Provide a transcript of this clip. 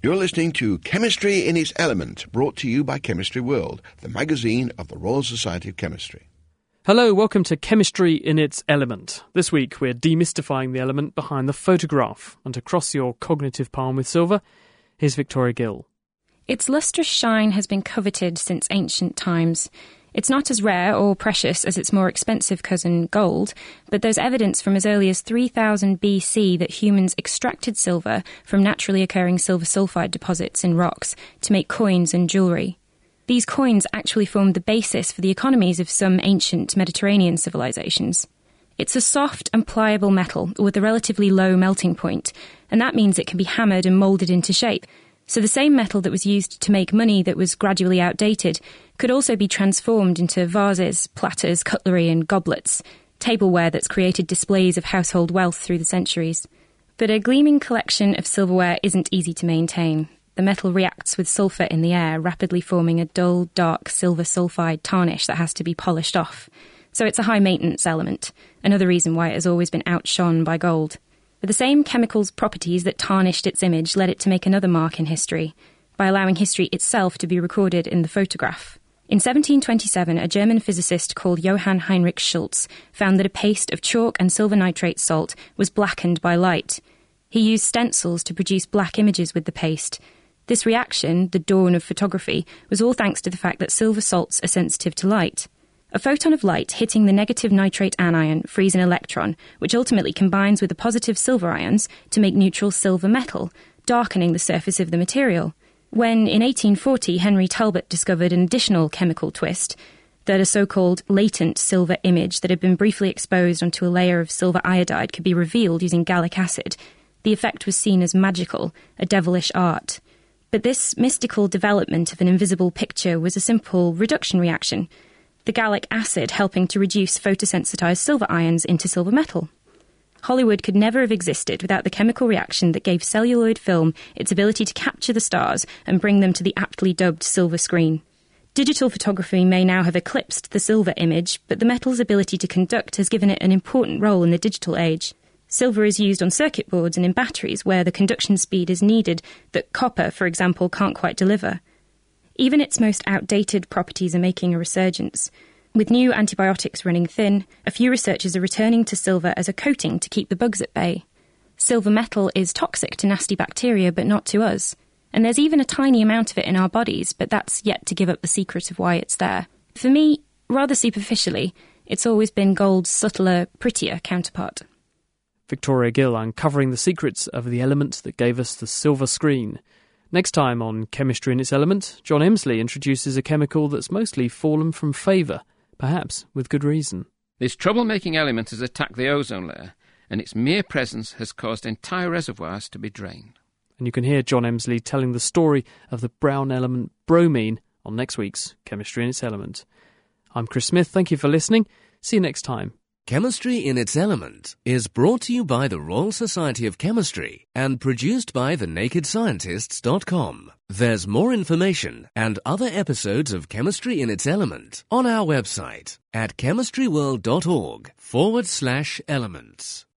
You're listening to Chemistry in its Element, brought to you by Chemistry World, the magazine of the Royal Society of Chemistry. Hello, welcome to Chemistry in its Element. This week we're demystifying the element behind the photograph. And to cross your cognitive palm with silver, here's Victoria Gill. Its lustrous shine has been coveted since ancient times. It's not as rare or precious as its more expensive cousin gold, but there's evidence from as early as 3000 BC that humans extracted silver from naturally occurring silver sulfide deposits in rocks to make coins and jewellery. These coins actually formed the basis for the economies of some ancient Mediterranean civilizations. It's a soft and pliable metal with a relatively low melting point, and that means it can be hammered and moulded into shape. So the same metal that was used to make money that was gradually outdated could also be transformed into vases, platters, cutlery and goblets, tableware that's created displays of household wealth through the centuries. But a gleaming collection of silverware isn't easy to maintain. The metal reacts with sulphur in the air, rapidly forming a dull, dark silver sulfide tarnish that has to be polished off. So it's a high-maintenance element, another reason why it has always been outshone by gold. But the same chemical's properties that tarnished its image led it to make another mark in history, by allowing history itself to be recorded in the photograph. In 1727, a German physicist called Johann Heinrich Schultz found that a paste of chalk and silver nitrate salt was blackened by light. He used stencils to produce black images with the paste. This reaction, the dawn of photography, was all thanks to the fact that silver salts are sensitive to light. A photon of light hitting the negative nitrate anion frees an electron, which ultimately combines with the positive silver ions to make neutral silver metal, darkening the surface of the material. When, in 1840, Henry Talbot discovered an additional chemical twist, that a so-called latent silver image that had been briefly exposed onto a layer of silver iodide could be revealed using gallic acid, the effect was seen as magical, a devilish art. But this mystical development of an invisible picture was a simple reduction reaction, the gallic acid helping to reduce photosensitized silver ions into silver metal. Hollywood could never have existed without the chemical reaction that gave celluloid film its ability to capture the stars and bring them to the aptly dubbed silver screen. Digital photography may now have eclipsed the silver image, but the metal's ability to conduct has given it an important role in the digital age. Silver is used on circuit boards and in batteries where the conduction speed is needed that copper, for example, can't quite deliver. Even its most outdated properties are making a resurgence. With new antibiotics running thin, a few researchers are returning to silver as a coating to keep the bugs at bay. Silver metal is toxic to nasty bacteria, but not to us. And there's even a tiny amount of it in our bodies, but that's yet to give up the secret of why it's there. For me, rather superficially, it's always been gold's subtler, prettier counterpart. Victoria Gill uncovering the secrets of the element that gave us the silver screen. Next time on Chemistry in its Element, John Emsley introduces a chemical that's mostly fallen from favour, perhaps with good reason. This troublemaking element has attacked the ozone layer, and its mere presence has caused entire reservoirs to be drained. And you can hear John Emsley telling the story of the brown element bromine on next week's Chemistry in its Element. I'm Chris Smith, thank you for listening. See you next time. Chemistry in its Element is brought to you by the Royal Society of Chemistry and produced by thenakedscientists.com. There's more information and other episodes of Chemistry in its Element on our website at chemistryworld.org/elements.